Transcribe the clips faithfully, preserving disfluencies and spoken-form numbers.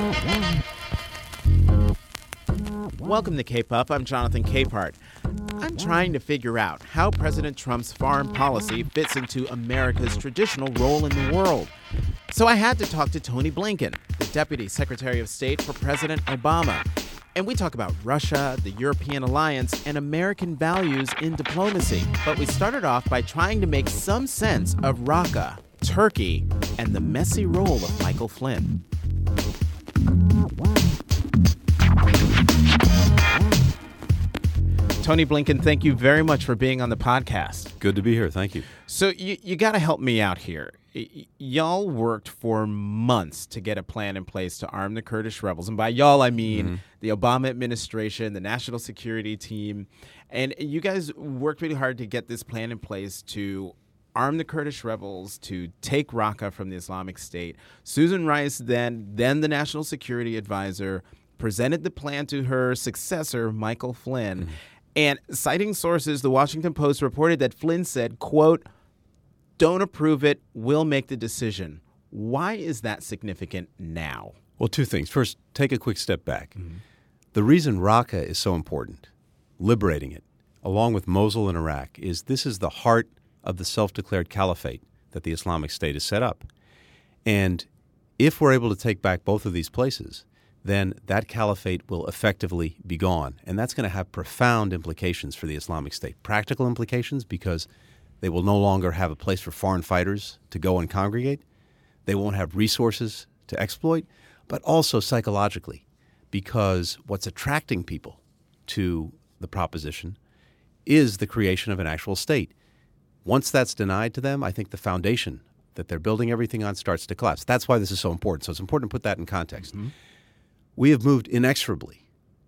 Welcome to Cape Up. I'm Jonathan Capehart. I'm trying to figure out how President Trump's foreign policy fits into America's traditional role in the world. So I had to talk to Tony Blinken, the Deputy Secretary of State for President Obama. And we talk about Russia, the European alliance, and American values in diplomacy. But we started off by trying to make some sense of Raqqa, Turkey, and the messy role of Michael Flynn. Tony Blinken, thank you very much for being on the podcast. Good to be here. Thank you. So you, you got to help me out here. Y- y'all worked for months to get a plan in place to arm the Kurdish rebels. And by y'all, I mean mm-hmm. the Obama administration, the national security team. And you guys worked really hard to get this plan in place to arm the Kurdish rebels, to take Raqqa from the Islamic State. Susan Rice, then, then the national security advisor, presented the plan to her successor, Michael Flynn. Mm-hmm. And citing sources, the Washington Post reported that Flynn said, quote, "Don't approve it, we'll make the decision." Why is that significant now? Well, two things. First, take a quick step back. Mm-hmm. The reason Raqqa is so important, liberating it, along with Mosul in Iraq, is this is the heart of the self-declared caliphate that the Islamic State has set up. And if we're able to take back both of these places, then that caliphate will effectively be gone. And that's going to have profound implications for the Islamic State. Practical implications because they will no longer have a place for foreign fighters to go and congregate. They won't have resources to exploit, but also psychologically, because what's attracting people to the proposition is the creation of an actual state. Once that's denied to them, I think the foundation that they're building everything on starts to collapse. That's why this is so important. So it's important to put that in context. Mm-hmm. We have moved inexorably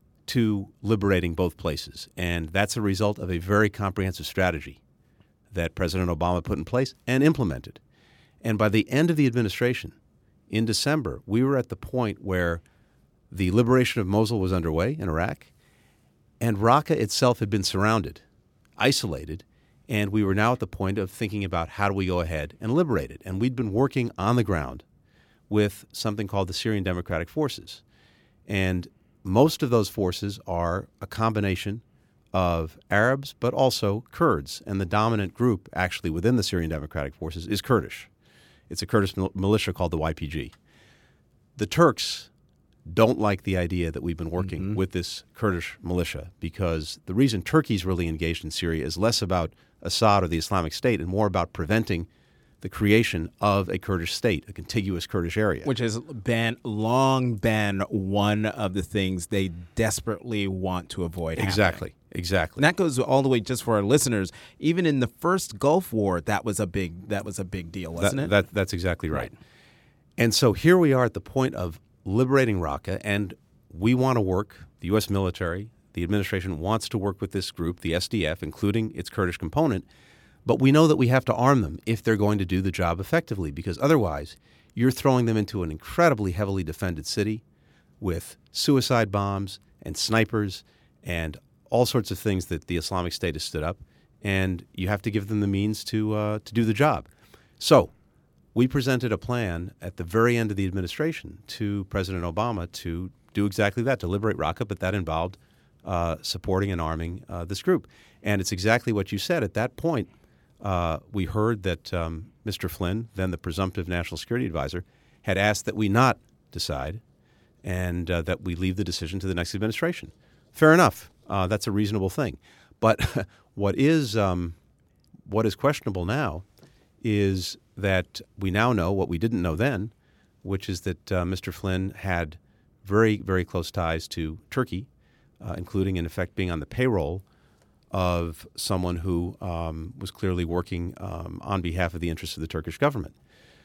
to liberating both places, and that's a result of a very comprehensive strategy that President Obama put in place and implemented. And by the end of the administration, in December, we were at the point where the liberation of Mosul was underway in Iraq, and Raqqa itself had been surrounded, isolated, and we were now at the point of thinking about how do we go ahead and liberate it. And we'd been working on the ground with something called the Syrian Democratic Forces. And most of those forces are a combination of Arabs, but also Kurds. And the dominant group actually within the Syrian Democratic Forces is Kurdish. It's a Kurdish mil- militia called the Y P G. The Turks don't like the idea that we've been working mm-hmm. with this Kurdish militia because the reason Turkey's really engaged in Syria is less about Assad or the Islamic State and more about preventing the creation of a Kurdish state, a contiguous Kurdish area. Which has been, long been one of the things they desperately want to avoid happening. Exactly, exactly. And that goes all the way, just for our listeners, even in the first Gulf War, that was a big that was a big deal, wasn't that, it? That, that's exactly right. right. And so here we are at the point of liberating Raqqa, and we want to work, the U S military, the administration wants to work with this group, the S D F, including its Kurdish component, but we know that we have to arm them if they're going to do the job effectively, because otherwise you're throwing them into an incredibly heavily defended city with suicide bombs and snipers and all sorts of things that the Islamic State has stood up, and you have to give them the means to uh, to do the job. So we presented a plan at the very end of the administration to President Obama to do exactly that, to liberate Raqqa, but that involved uh, supporting and arming uh, this group. And it's exactly what you said. At that point, Uh, we heard that um, Mister Flynn, then the presumptive national security advisor, had asked that we not decide and uh, that we leave the decision to the next administration. Fair enough. Uh, that's a reasonable thing. But what is um, what is questionable now is that we now know what we didn't know then, which is that uh, Mister Flynn had very, very close ties to Turkey, uh, including, in effect, being on the payroll of someone who um, was clearly working um, on behalf of the interests of the Turkish government.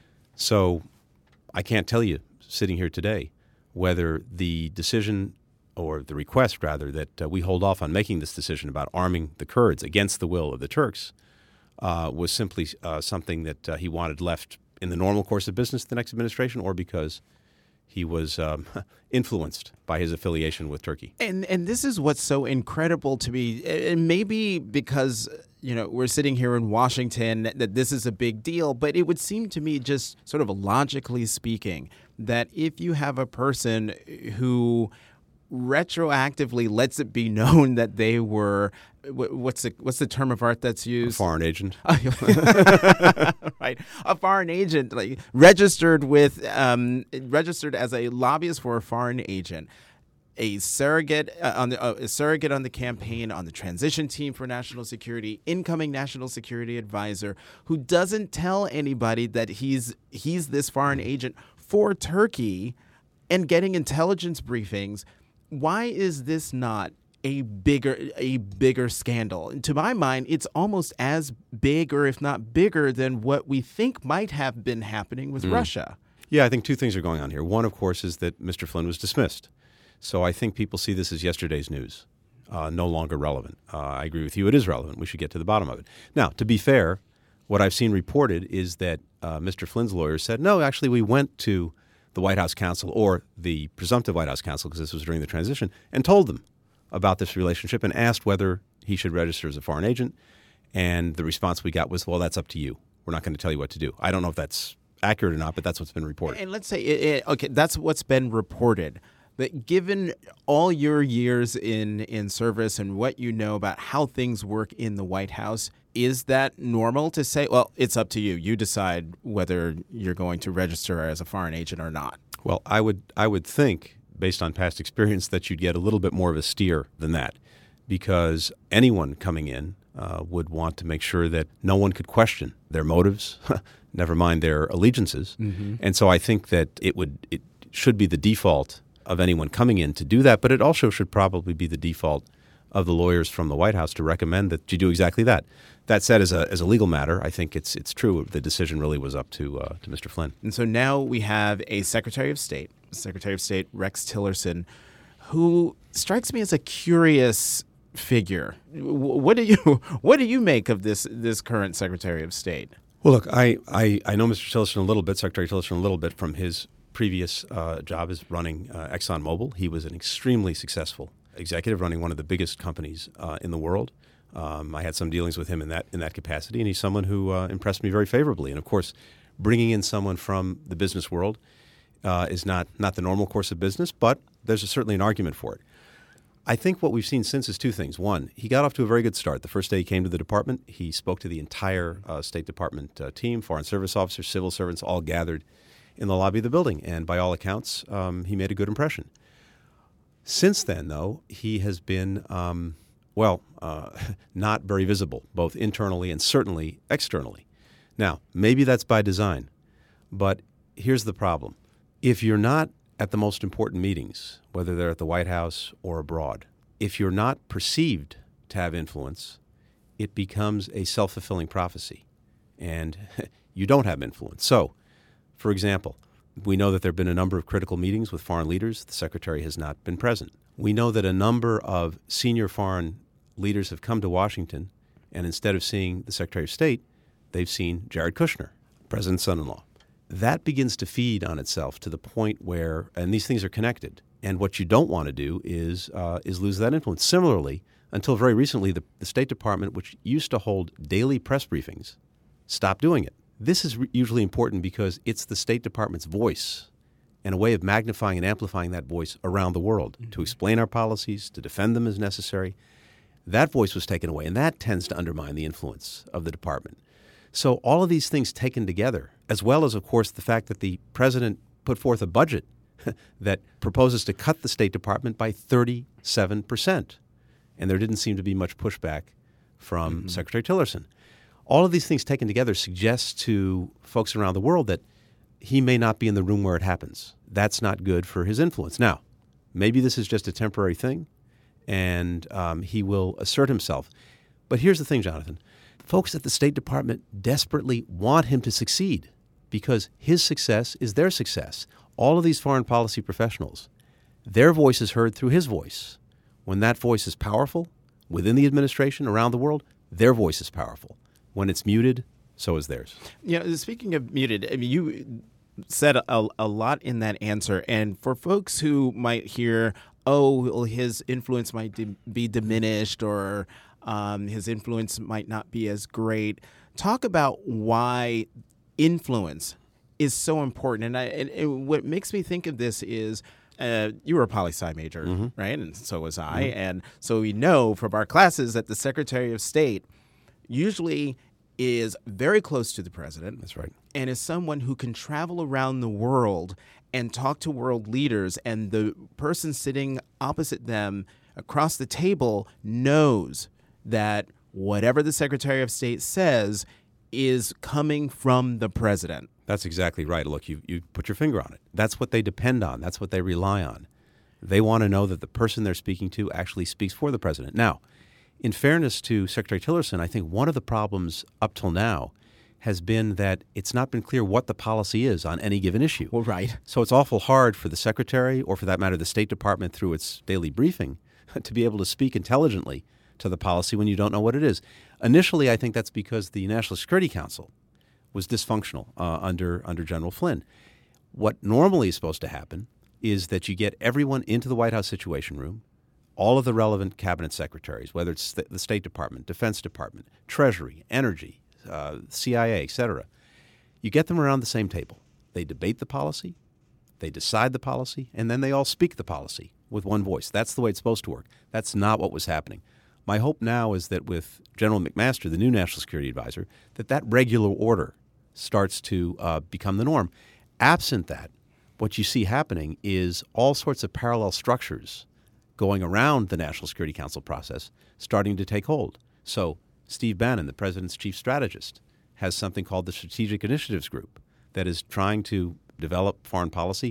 So I can't tell you, sitting here today, whether the decision or the request, rather, that uh, we hold off on making this decision about arming the Kurds against the will of the Turks uh, was simply uh, something that uh, he wanted left in the normal course of business the next administration, or because he was um, influenced by his affiliation with Turkey. And and this is what's so incredible to me, and maybe because you know, we're sitting here in Washington, that this is a big deal, but it would seem to me, just sort of logically speaking, that if you have a person who retroactively lets it be known that they were, what's the what's the term of art that's used? A foreign agent. Right, a foreign agent, like registered with, um, registered as a lobbyist for a foreign agent, a surrogate uh, on the uh, a surrogate on the campaign, on the transition team for national security, incoming national security advisor, who doesn't tell anybody that he's he's this foreign agent for Turkey, and getting intelligence briefings. Why is this not a bigger a bigger scandal? And to my mind, it's almost as big, or if not bigger, than what we think might have been happening with mm. Russia. Yeah, I think two things are going on here. One, of course, is that Mister Flynn was dismissed. So I think people see this as yesterday's news, uh, no longer relevant. Uh, I agree with you. It is relevant. We should get to the bottom of it. Now, to be fair, what I've seen reported is that uh, Mister Flynn's lawyers said, no, actually, we went to the White House counsel, or the presumptive White House counsel, because this was during the transition, and told them about this relationship and asked whether he should register as a foreign agent. And the response we got was, well, that's up to you. We're not going to tell you what to do. I don't know if that's accurate or not, but that's what's been reported. And let's say, it, it, okay, that's what's been reported. But given all your years in, in service and what you know about how things work in the White House, is that normal to say, well, it's up to you. You decide whether you're going to register as a foreign agent or not? Well, I would I would think, based on past experience, that you'd get a little bit more of a steer than that, because anyone coming in uh, would want to make sure that no one could question their motives, never mind their allegiances. Mm-hmm. And so I think that it would it should be the default of anyone coming in to do that, but it also should probably be the default of the lawyers from the White House to recommend that you do exactly that. That said, as a as a legal matter, I think it's it's true. The decision really was up to uh, to Mister Flynn. And so now we have a Secretary of State, Secretary of State Rex Tillerson, who strikes me as a curious figure. What do you what do you make of this this current Secretary of State? Well, look, I I, I know Mister Tillerson a little bit, Secretary Tillerson a little bit from his previous uh, job as running uh, ExxonMobil. He was an extremely successful executive running one of the biggest companies uh, in the world. Um, I had some dealings with him in that in that capacity, and he's someone who uh, impressed me very favorably. And of course, bringing in someone from the business world uh, is not not the normal course of business, but there's a, certainly an argument for it. I think what we've seen since is two things. One, he got off to a very good start. The first day he came to the department, he spoke to the entire uh, State Department uh, team, Foreign Service officers, civil servants, all gathered in the lobby of the building. And by all accounts, um, he made a good impression. Since then, though, he has been, um, well, uh, not very visible, both internally and certainly externally. Now, maybe that's by design, but here's the problem. If you're not at the most important meetings, whether they're at the White House or abroad, if you're not perceived to have influence, it becomes a self-fulfilling prophecy, and you don't have influence. So, for example, we know that there have been a number of critical meetings with foreign leaders. The Secretary has not been present. We know that a number of senior foreign leaders have come to Washington, and instead of seeing the Secretary of State, they've seen Jared Kushner, President's son-in-law. That begins to feed on itself to the point where, and these things are connected, and what you don't want to do is uh, is lose that influence. Similarly, until very recently, the, the State Department, which used to hold daily press briefings, stopped doing it. This is re- usually important because it's the State Department's voice and a way of magnifying and amplifying that voice around the world, mm-hmm. to explain our policies, to defend them as necessary. That voice was taken away, and that tends to undermine the influence of the department. So all of these things taken together, as well as, of course, the fact that the president put forth a budget that proposes to cut the State Department by thirty-seven percent, and there didn't seem to be much pushback from mm-hmm. Secretary Tillerson. All of these things taken together suggest to folks around the world that he may not be in the room where it happens. That's not good for his influence. Now, maybe this is just a temporary thing, and um, he will assert himself. But here's the thing, Jonathan. Folks at the State Department desperately want him to succeed because his success is their success. All of these foreign policy professionals, their voice is heard through his voice. When that voice is powerful within the administration, around the world, their voice is powerful. When it's muted, so is theirs. Yeah, you know, speaking of muted, I mean, you said a, a lot in that answer. And for folks who might hear, oh, well, his influence might de- be diminished, or Um, his influence might not be as great. Talk about why influence is so important. And, I, and, and what makes me think of this is uh, you were a poli-sci major, mm-hmm. right? And so was I. Mm-hmm. And so we know from our classes that the Secretary of State usually is very close to the president. That's right. And is someone who can travel around the world and talk to world leaders, and the person sitting opposite them across the table knows that whatever the Secretary of State says is coming from the president. That's exactly right. Look, you you put your finger on it. That's what they depend on. That's what they rely on. They want to know that the person they're speaking to actually speaks for the president. Now, in fairness to Secretary Tillerson, I think one of the problems up till now has been that it's not been clear what the policy is on any given issue. Well, right. So it's awful hard for the Secretary, or for that matter, the State Department through its daily briefing, to be able to speak intelligently to the policy when you don't know what it is. Initially, I think that's because the National Security Council was dysfunctional uh, under under General Flynn. What normally is supposed to happen is that you get everyone into the White House Situation Room, all of the relevant cabinet secretaries, whether it's the State Department, Defense Department, Treasury, Energy, uh, C I A, et cetera. You get them around the same table. They debate the policy, they decide the policy, and then they all speak the policy with one voice. That's the way it's supposed to work. That's not what was happening. My hope now is that with General McMaster, the new National Security Advisor, that that regular order starts to uh, become the norm. Absent that, what you see happening is all sorts of parallel structures going around the National Security Council process starting to take hold. So Steve Bannon, the president's chief strategist, has something called the Strategic Initiatives Group that is trying to develop foreign policy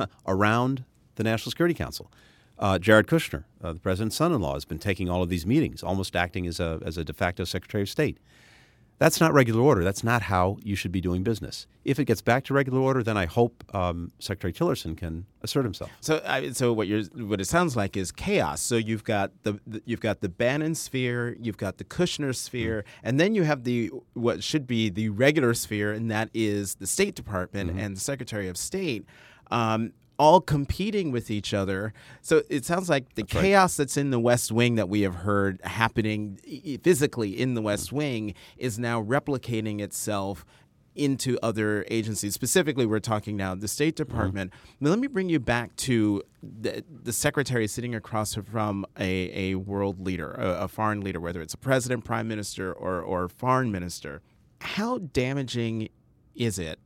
around the National Security Council. Uh, Jared Kushner, uh, the president's son-in-law, has been taking all of these meetings, almost acting as a as a de facto Secretary of State. That's not regular order. That's not how you should be doing business. If it gets back to regular order, then I hope um, Secretary Tillerson can assert himself. So, I, so what you're what it sounds like is chaos. So you've got the, the you've got the Bannon sphere, you've got the Kushner sphere, mm-hmm. and then you have the what should be the regular sphere, and that is the State Department mm-hmm. and the Secretary of State. Um, all competing with each other. So it sounds like the that's chaos right. that's in the West Wing that we have heard happening physically in the West Wing is now replicating itself into other agencies. Specifically, we're talking now the State Department. Mm-hmm. But let me bring you back to the, the secretary sitting across from a, a world leader, a, a foreign leader, whether it's a president, prime minister, or, or foreign minister. How damaging is it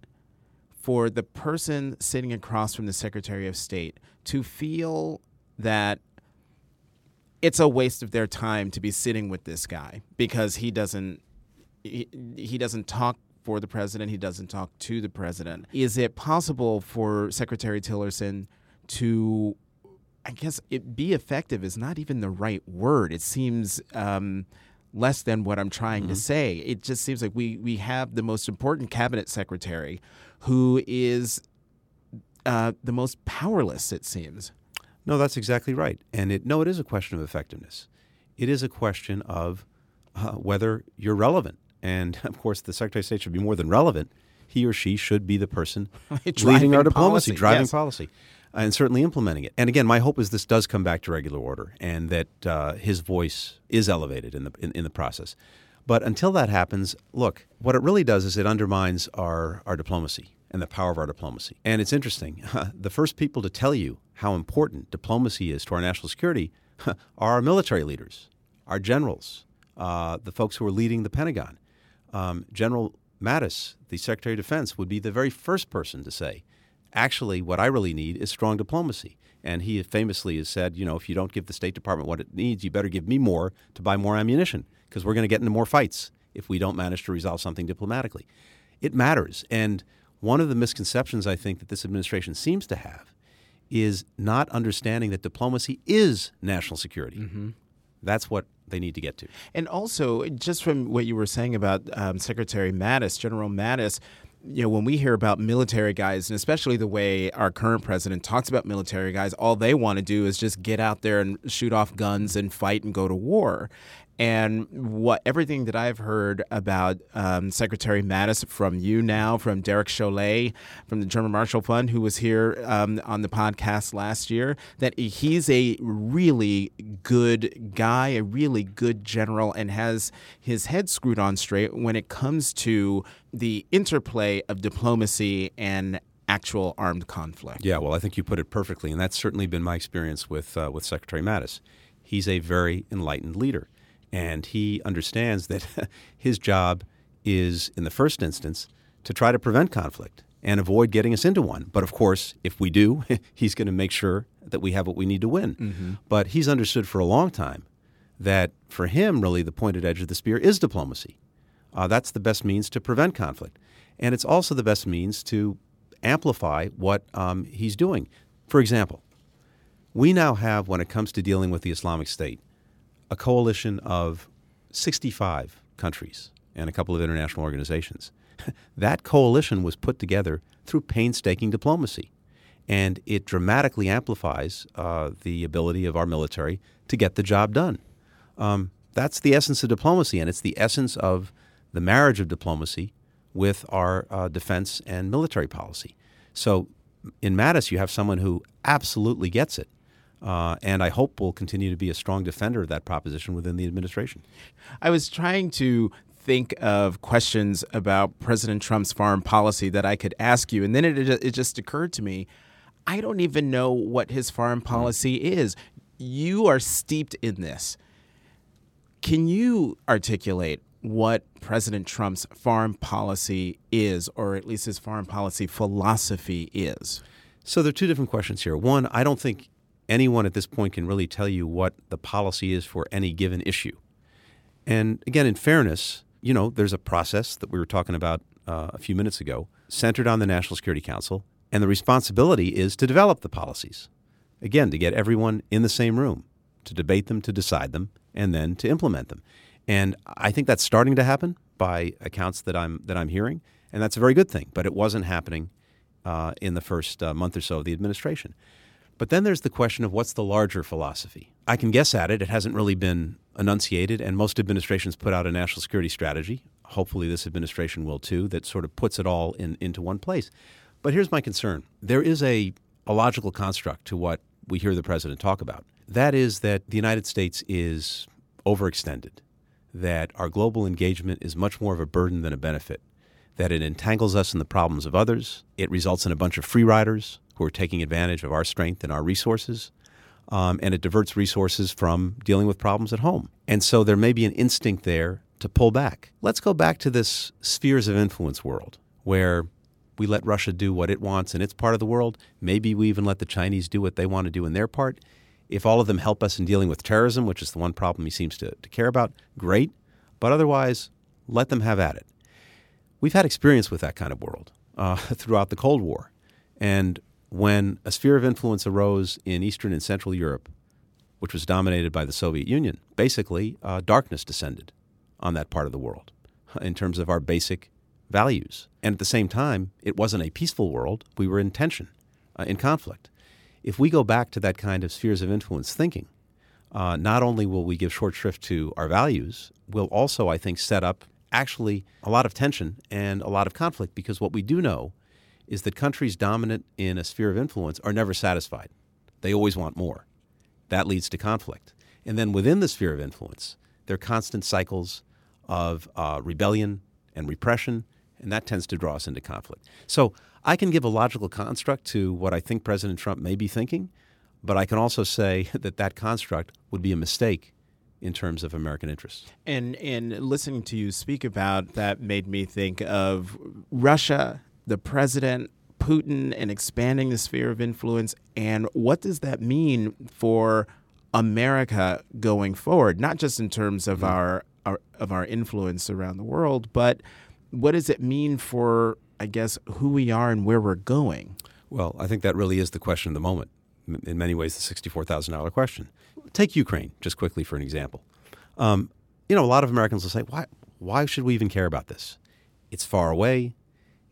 for the person sitting across from the Secretary of State to feel that it's a waste of their time to be sitting with this guy because he doesn't he, he doesn't talk for the president, he doesn't talk to the president? Is it possible for Secretary Tillerson to, I guess, it be effective is not even the right word. It seems um, less than what I'm trying mm-hmm. to say. It just seems like we we have the most important cabinet secretary who is uh, the most powerless, it seems. No, that's exactly right. And it no, it is a question of effectiveness. It is a question of uh, whether you're relevant. And, of course, the Secretary of State should be more than relevant. He or she should be the person leading our diplomacy, policy. driving yes. policy, and certainly implementing it. And, again, my hope is this does come back to regular order and that uh, his voice is elevated in the in, in the process. But until that happens, look, what it really does is it undermines our, our diplomacy and the power of our diplomacy. And it's interesting. The first people to tell you how important diplomacy is to our national security are our military leaders, our generals, uh, the folks who are leading the Pentagon. Um, General Mattis, the Secretary of Defense, would be the very first person to say, actually, what I really need is strong diplomacy. And he famously has said, you know, if you don't give the State Department what it needs, you better give me more to buy more ammunition, because we're going to get into more fights if we don't manage to resolve something diplomatically. It matters. And one of the misconceptions I think that this administration seems to have is not understanding that diplomacy is national security. Mm-hmm. That's what they need to get to. And also, just from what you were saying about um, Secretary Mattis, General Mattis, you know, when we hear about military guys, and especially the way our current president talks about military guys, all they want to do is just get out there and shoot off guns and fight and go to war. And what everything that I've heard about um, Secretary Mattis from you now, from Derek Chollet, from the German Marshall Fund, who was here um, on the podcast last year, that he's a really good guy, a really good general, and has his head screwed on straight when it comes to the interplay of diplomacy and actual armed conflict. Yeah, well, I think you put it perfectly, and that's certainly been my experience with uh, with Secretary Mattis. He's a very enlightened leader. And he understands that his job is, in the first instance, to try to prevent conflict and avoid getting us into one. But of course, if we do, he's going to make sure that we have what we need to win. Mm-hmm. But he's understood for a long time that for him, really, the pointed edge of the spear is diplomacy. Uh, that's the best means to prevent conflict. And it's also the best means to amplify what um, he's doing. For example, we now have, when it comes to dealing with the Islamic State, a coalition of sixty-five countries and a couple of international organizations. That coalition was put together through painstaking diplomacy, and it dramatically amplifies uh, the ability of our military to get the job done. Um, that's the essence of diplomacy, and it's the essence of the marriage of diplomacy with our uh, defense and military policy. So in Mattis, you have someone who absolutely gets it. Uh, and I hope will continue to be a strong defender of that proposition within the administration. I was trying to think of questions about President Trump's foreign policy that I could ask you, and then it, it just occurred to me, I don't even know what his foreign policy is. You are steeped in this. Can you articulate what President Trump's foreign policy is, or at least his foreign policy philosophy is? So there are two different questions here. One, I don't think anyone at this point can really tell you what the policy is for any given issue. And again, in fairness, you know, there's a process that we were talking about uh, a few minutes ago, centered on the National Security Council, and the responsibility is to develop the policies. Again, to get everyone in the same room, to debate them, to decide them, and then to implement them. And I think that's starting to happen by accounts that I'm that I'm hearing, and that's a very good thing. But it wasn't happening uh, in the first uh, month or so of the administration. But then there's the question of what's the larger philosophy. I can guess at it. It hasn't really been enunciated, and most administrations put out a national security strategy. Hopefully this administration will too, that sort of puts it all in, into one place. But here's my concern. There is a, a logical construct to what we hear the president talk about. That is that the United States is overextended, that our global engagement is much more of a burden than a benefit, that it entangles us in the problems of others, it results in a bunch of free riders who are taking advantage of our strength and our resources, um, and it diverts resources from dealing with problems at home. And so there may be an instinct there to pull back. Let's go back to this spheres of influence world where we let Russia do what it wants in its part of the world. Maybe we even let the Chinese do what they want to do in their part. If all of them help us in dealing with terrorism, which is the one problem he seems to, to care about, great. But otherwise, let them have at it. We've had experience with that kind of world uh, throughout the Cold War. And when a sphere of influence arose in Eastern and Central Europe, which was dominated by the Soviet Union, basically uh, darkness descended on that part of the world in terms of our basic values. And at the same time, it wasn't a peaceful world. We were in tension, uh, in conflict. If we go back to that kind of spheres of influence thinking, uh, not only will we give short shrift to our values, we'll also, I think, set up actually a lot of tension and a lot of conflict, because what we do know is that countries dominant in a sphere of influence are never satisfied. They always want more. That leads to conflict. And then within the sphere of influence, there are constant cycles of uh, rebellion and repression, and that tends to draw us into conflict. So I can give a logical construct to what I think President Trump may be thinking, but I can also say that that construct would be a mistake in terms of American interests. And, and listening to you speak about that made me think of Russia, the president, Putin, and expanding the sphere of influence. And what does that mean for America going forward? Not just in terms of mm-hmm. our, our of our influence around the world, but what does it mean for, I guess, who we are and where we're going? Well, I think that really is the question of the moment. In many ways, the sixty-four thousand dollars question. Take Ukraine, just quickly for an example. Um, you know, a lot of Americans will say, why, why should we even care about this? It's far away.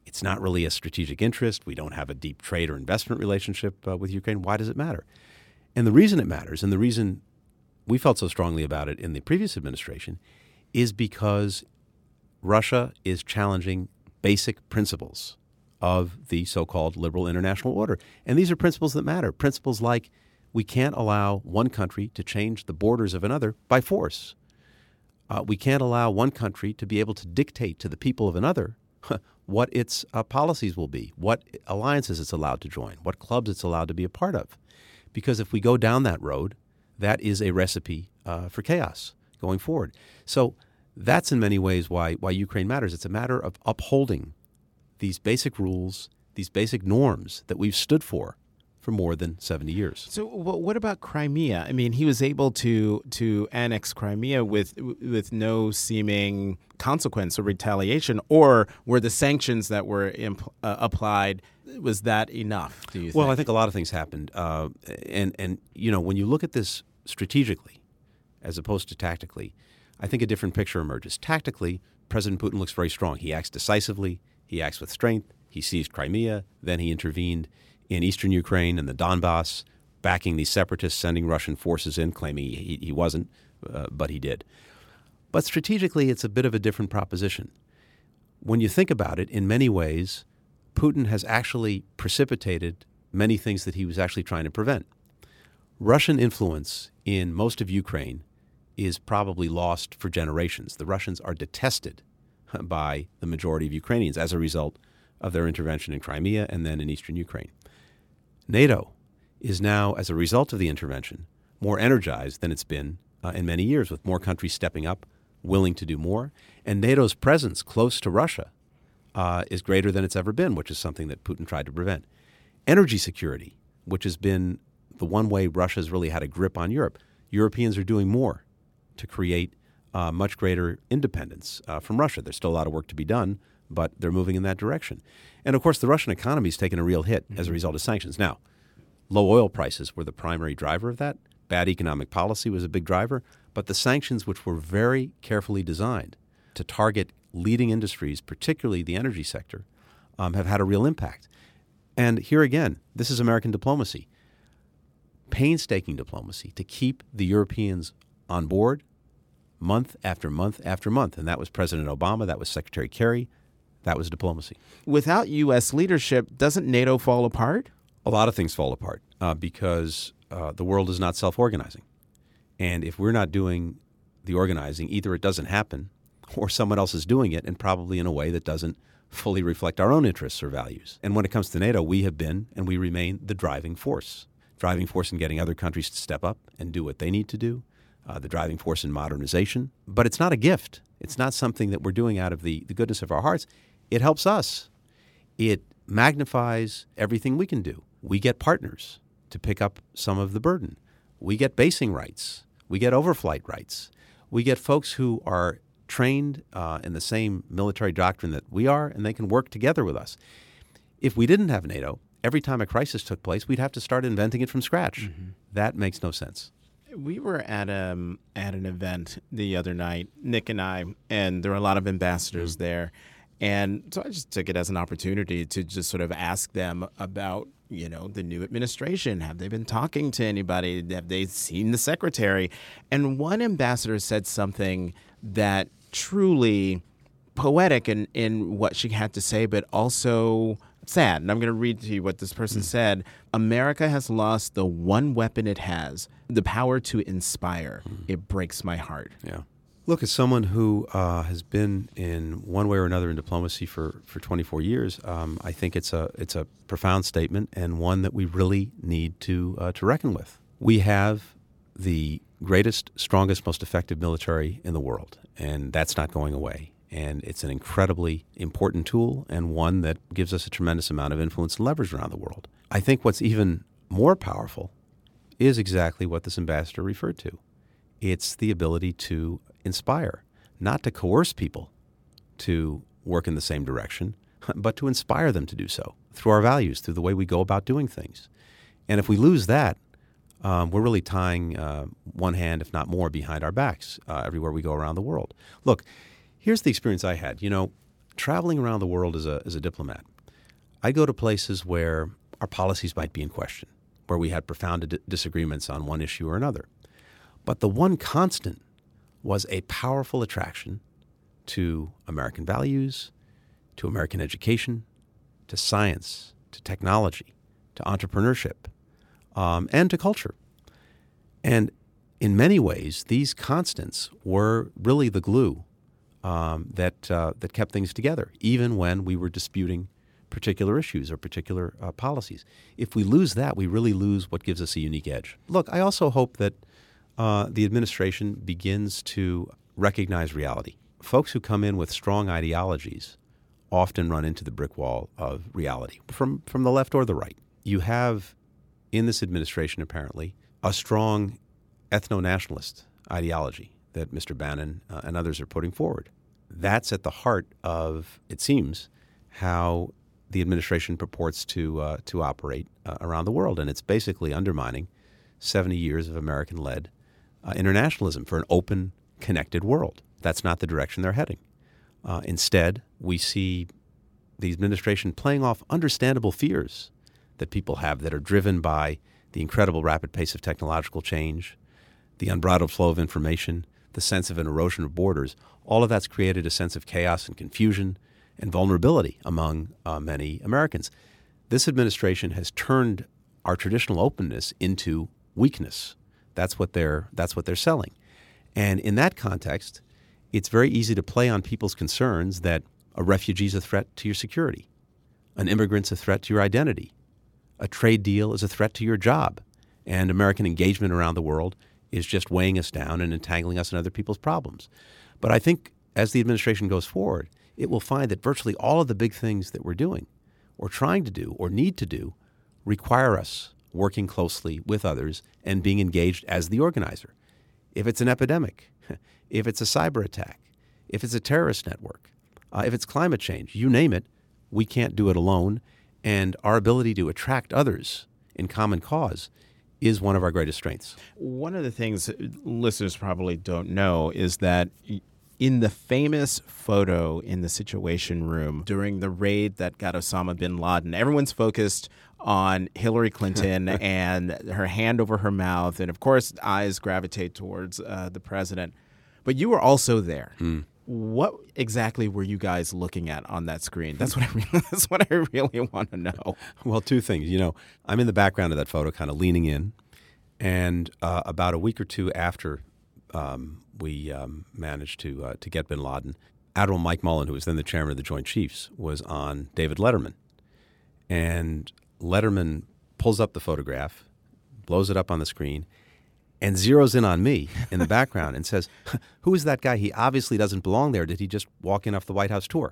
It's not really a strategic interest. We don't have a deep trade or investment relationship uh, with Ukraine. Why does it matter? And the reason it matters, and the reason we felt so strongly about it in the previous administration, is because Russia is challenging basic principles of the so-called liberal international order. And these are principles that matter. Principles like we can't allow one country to change the borders of another by force. Uh, we can't allow one country to be able to dictate to the people of another what its uh, policies will be, what alliances it's allowed to join, what clubs it's allowed to be a part of. Because if we go down that road, that is a recipe uh, for chaos going forward. So that's in many ways why why Ukraine matters. It's a matter of upholding these basic rules, these basic norms that we've stood for for more than seventy years. So well, what about Crimea? I mean, he was able to to annex Crimea with with no seeming consequence or retaliation, or were the sanctions that were imp- uh, applied, was that enough, do you think? Well, I think a lot of things happened. Uh, and, and, you know, when you look at this strategically as opposed to tactically, I think a different picture emerges. Tactically, President Putin looks very strong. He acts decisively. He acts with strength. He seized Crimea. Then he intervened in eastern Ukraine and the Donbass, backing these separatists, sending Russian forces in, claiming he, he wasn't, uh, but he did. But strategically, it's a bit of a different proposition. When you think about it, in many ways, Putin has actually precipitated many things that he was actually trying to prevent. Russian influence in most of Ukraine is probably lost for generations. The Russians are detested by the majority of Ukrainians as a result of their intervention in Crimea and then in eastern Ukraine. NATO is now, as a result of the intervention, more energized than it's been uh, in many years, with more countries stepping up, willing to do more. And NATO's presence close to Russia uh, is greater than it's ever been, which is something that Putin tried to prevent. Energy security, which has been the one way Russia's really had a grip on Europe. Europeans are doing more to create uh, much greater independence uh, from Russia. There's still a lot of work to be done, but they're moving in that direction. And, of course, the Russian economy's taken a real hit mm-hmm. as a result of sanctions. Now, low oil prices were the primary driver of that. Bad economic policy was a big driver. But the sanctions, which were very carefully designed to target leading industries, particularly the energy sector, um, have had a real impact. And here again, this is American diplomacy. Painstaking diplomacy to keep the Europeans on board month after month after month. And that was President Obama, that was Secretary Kerry, that was diplomacy. Without U S leadership, doesn't NATO fall apart? A lot of things fall apart uh, because uh, the world is not self-organizing. And if we're not doing the organizing, either it doesn't happen or someone else is doing it, and probably in a way that doesn't fully reflect our own interests or values. And when it comes to NATO, we have been and we remain the driving force. Driving force in getting other countries to step up and do what they need to do, uh, the driving force in modernization. But it's not a gift. It's not something that we're doing out of the, the goodness of our hearts. It helps us. It magnifies everything we can do. We get partners to pick up some of the burden. We get basing rights. We get overflight rights. We get folks who are trained uh, in the same military doctrine that we are, and they can work together with us. If we didn't have NATO, every time a crisis took place, we'd have to start inventing it from scratch. Mm-hmm. That makes no sense. We were at um at an event the other night, Nick and I, and there were a lot of ambassadors mm-hmm. there. And so I just took it as an opportunity to just sort of ask them about, you know, the new administration. Have they been talking to anybody? Have they seen the secretary? And one ambassador said something that truly poetic in, in what she had to say, but also sad. And I'm going to read to you what this person mm. said. America has lost the one weapon it has, the power to inspire. Mm. It breaks my heart. Yeah. Look, as someone who uh, has been in one way or another in diplomacy for, for twenty-four years, um, I think it's a it's a profound statement and one that we really need to uh, to reckon with. We have the greatest, strongest, most effective military in the world, and that's not going away. And it's an incredibly important tool and one that gives us a tremendous amount of influence and leverage around the world. I think what's even more powerful is exactly what this ambassador referred to. It's the ability to inspire, not to coerce people to work in the same direction, but to inspire them to do so through our values, through the way we go about doing things. And if we lose that, um, we're really tying uh, one hand, if not more, behind our backs uh, everywhere we go around the world. Look, here's the experience I had. You know, traveling around the world as a, as a diplomat, I go to places where our policies might be in question, where we had profound d- disagreements on one issue or another. But the one constant was a powerful attraction to American values, to American education, to science, to technology, to entrepreneurship, um, and to culture. And in many ways, these constants were really the glue um, that uh, that kept things together, even when we were disputing particular issues or particular uh, policies. If we lose that, we really lose what gives us a unique edge. Look, I also hope that uh, the administration begins to recognize reality. Folks who come in with strong ideologies often run into the brick wall of reality, from, from the left or the right. You have, in this administration apparently, a strong ethno-nationalist ideology that Mister Bannon uh, and others are putting forward. That's at the heart of, it seems, how the administration purports to uh, to operate uh, around the world, and it's basically undermining seventy years of American-led uh, internationalism for an open, connected world. That's not the direction they're heading. Uh, instead, we see the administration playing off understandable fears that people have that are driven by the incredible rapid pace of technological change, the unbridled flow of information, the sense of an erosion of borders. All of that's created a sense of chaos and confusion and vulnerability among uh, many Americans. This administration has turned our traditional openness into weakness. That's what they're that's what they're selling. And in that context, it's very easy to play on people's concerns that a refugee is a threat to your security, an immigrant's a threat to your identity, a trade deal is a threat to your job, and American engagement around the world is just weighing us down and entangling us in other people's problems. But I think as the administration goes forward, it will find that virtually all of the big things that we're doing or trying to do or need to do require us working closely with others and being engaged as the organizer. If it's an epidemic, if it's a cyber attack, if it's a terrorist network, uh, if it's climate change, you name it, we can't do it alone. And our ability to attract others in common cause is one of our greatest strengths. One of the things listeners probably don't know is that in the famous photo in the Situation Room during the raid that got Osama bin Laden, everyone's focused on Hillary Clinton and her hand over her mouth. And of course, eyes gravitate towards uh, the president. But you were also there. Mm. What exactly were you guys looking at on that screen? That's what I really, that's what I really want to know. Well, two things. You know, I'm in the background of that photo, kind of leaning in. And uh, about a week or two after um, we um, managed to uh, to get bin Laden, Admiral Mike Mullen, who was then the chairman of the Joint Chiefs, was on David Letterman. And Letterman pulls up the photograph, blows it up on the screen, and zeroes in on me in the background and says, "Who is that guy? He obviously doesn't belong there. Did he just walk in off the White House tour?"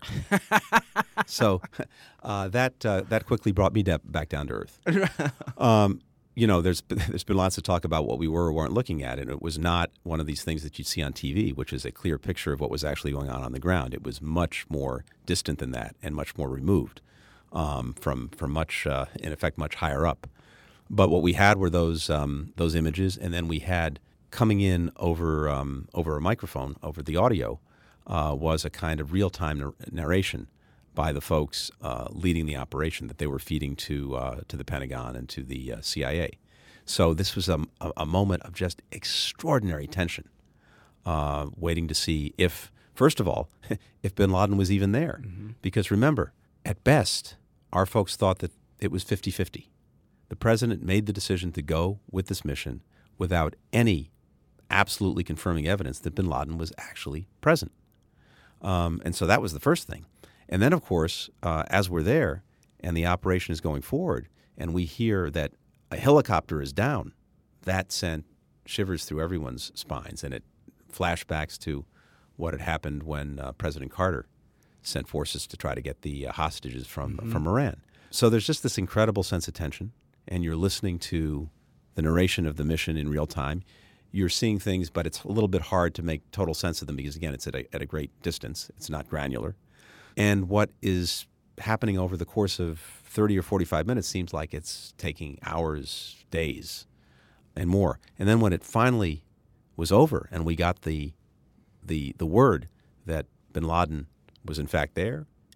So uh, that uh, that quickly brought me de- back down to earth. Um, you know, there's there's been lots of talk about what we were or weren't looking at, and it was not one of these things that you'd see on T V, which is a clear picture of what was actually going on on the ground. It was much more distant than that and much more removed um, from from much, uh, in effect, much higher up. But what we had were those um, those images, and then we had coming in over um, over a microphone, over the audio, uh, was a kind of real-time nar- narration by the folks uh, leading the operation that they were feeding to uh, to the Pentagon and to the uh, C I A. So this was a, a, a moment of just extraordinary tension, uh, waiting to see if, first of all, if bin Laden was even there. Mm-hmm. Because remember, at best, our folks thought that it was fifty-fifty. The president made the decision to go with this mission without any absolutely confirming evidence that bin Laden was actually present. Um, and so that was the first thing. And then, of course, uh, as we're there and the operation is going forward and we hear that a helicopter is down, that sent shivers through everyone's spines. And it flashbacks to what had happened when uh, President Carter sent forces to try to get the uh, hostages from, mm-hmm. from Iran. So there's just this incredible sense of tension. And you're listening to the narration of the mission in real time. You're seeing things, but it's a little bit hard to make total sense of them because, again, it's at a, at a great distance. It's not granular. And what is happening over the course of thirty or forty-five minutes seems like it's taking hours, days, and more. And then when it finally was over and we got the the the word that bin Laden was in fact there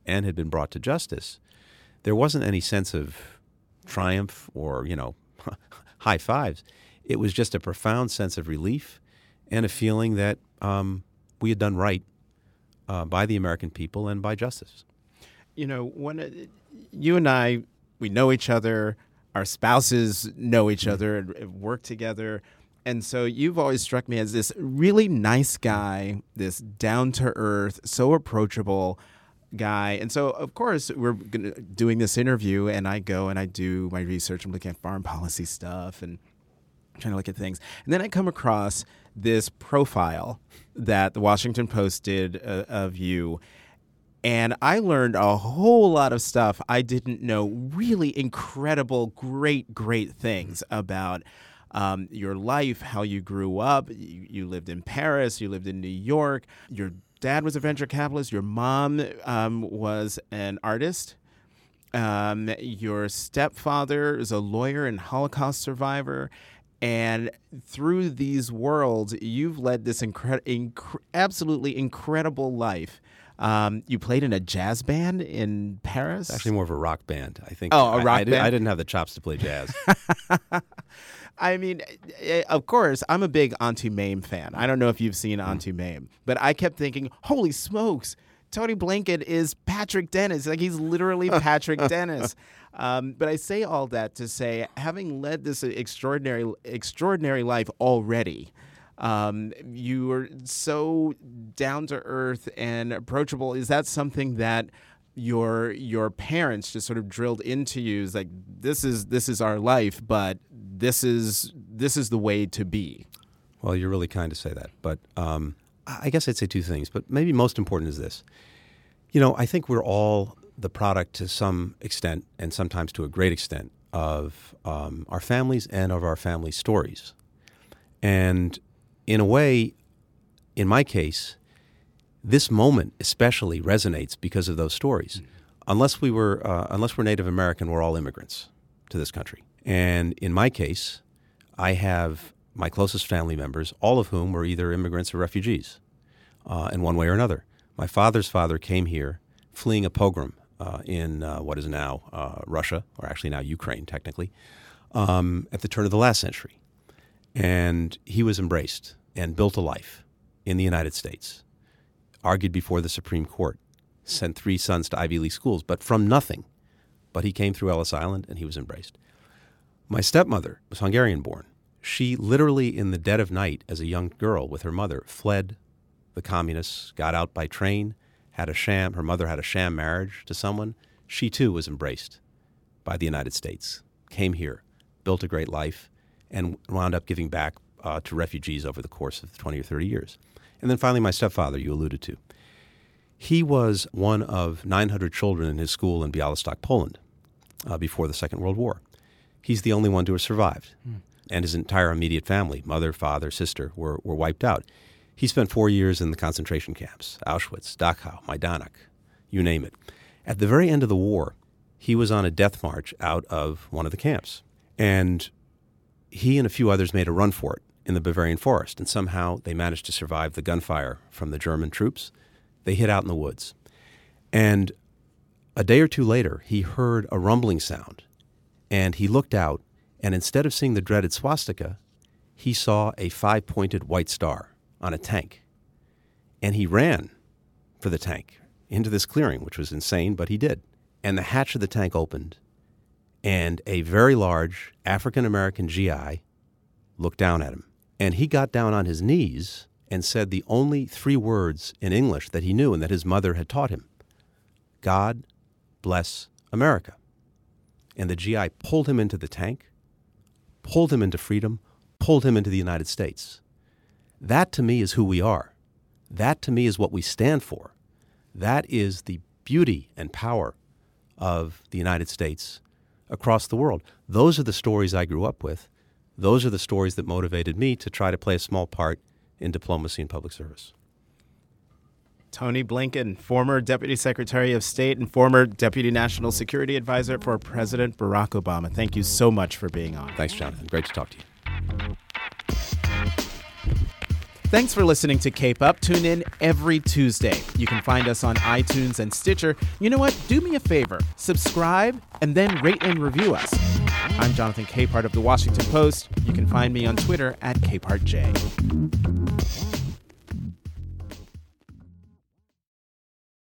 and had been brought to justice, there wasn't any sense of triumph or, you know, high fives. It was just a profound sense of relief and a feeling that um, we had done right uh, by the American people and by justice. You know, when it, you and I, we know each other, our spouses know each other and work together. And so you've always struck me as this really nice guy, this down-to-earth, so approachable guy. And so, of course, we're gonna, doing this interview, and I go and I do my research. I'm looking at foreign policy stuff and trying to look at things. And then I come across this profile that the Washington Post did uh, of you. And I learned a whole lot of stuff I didn't know, really incredible, great, great things about um, your life, how you grew up. You, you lived in Paris, you lived in New York. Your dad was a venture capitalist. Your mom um, was an artist. Um, your stepfather is a lawyer and Holocaust survivor. And through these worlds, you've led this incre- inc- absolutely incredible life. Um, you played in a jazz band in Paris? It's actually more of a rock band, I think. Oh, a rock I, I band? Did, I didn't have the chops to play jazz. I mean, of course, I'm a big Auntie Mame fan. I don't know if you've seen Auntie Mame, but I kept thinking, holy smokes, Tony Blinken is Patrick Dennis. Like, he's literally Patrick Dennis. Um, but I say all that to say, having led this extraordinary, extraordinary life already, um, you are so down to earth and approachable. Is that something that your your parents just sort of drilled into you? Is like, this is this is our life, but this is this is the way to be? Well, you're really kind to say that, but um, I guess I'd say two things. But maybe most important is this: you know, I think we're all the product to some extent, and sometimes to a great extent, of um, our families and of our family stories. And in a way, in my case, this moment especially resonates because of those stories. Mm-hmm. Unless we were, uh, unless we're Native American, we're all immigrants to this country. And in my case, I have my closest family members, all of whom were either immigrants or refugees, uh, in one way or another. My father's father came here fleeing a pogrom uh, in uh, what is now uh, Russia, or actually now Ukraine, technically, um, at the turn of the last century. And he was embraced and built a life in the United States, argued before the Supreme Court, sent three sons to Ivy League schools, but from nothing. But he came through Ellis Island, and he was embraced. My stepmother was Hungarian-born. She literally, in the dead of night, as a young girl with her mother, fled the communists, got out by train, had a sham, her mother had a sham marriage to someone. She, too, was embraced by the United States, came here, built a great life, and wound up giving back uh, to refugees over the course of twenty or thirty years. And then finally, my stepfather, you alluded to. He was one of nine hundred children in his school in Białystok, Poland, uh, before the Second World War. He's the only one to have survived. Mm. And his entire immediate family, mother, father, sister, were, were wiped out. He spent four years in the concentration camps, Auschwitz, Dachau, Majdanek, you name it. At the very end of the war, he was on a death march out of one of the camps. And he and a few others made a run for it in the Bavarian forest, and somehow they managed to survive the gunfire from the German troops. They hid out in the woods. And a day or two later, he heard a rumbling sound, and he looked out, and instead of seeing the dreaded swastika, he saw a five-pointed white star on a tank. And he ran for the tank into this clearing, which was insane, but he did. And the hatch of the tank opened, and a very large African-American G I looked down at him. And he got down on his knees and said the only three words in English that he knew and that his mother had taught him: God bless America. And the G I pulled him into the tank, pulled him into freedom, pulled him into the United States. That, to me, is who we are. That, to me, is what we stand for. That is the beauty and power of the United States across the world. Those are the stories I grew up with. Those are the stories that motivated me to try to play a small part in diplomacy and public service. Tony Blinken, former Deputy Secretary of State and former Deputy National Security Advisor for President Barack Obama. Thank you so much for being on. Thanks, Jonathan. Great to talk to you. Thanks for listening to Cape Up. Tune in every Tuesday. You can find us on iTunes and Stitcher. You know what? Do me a favor. Subscribe and then rate and review us. I'm Jonathan Capehart of The Washington Post. You can find me on Twitter at CapehartJ.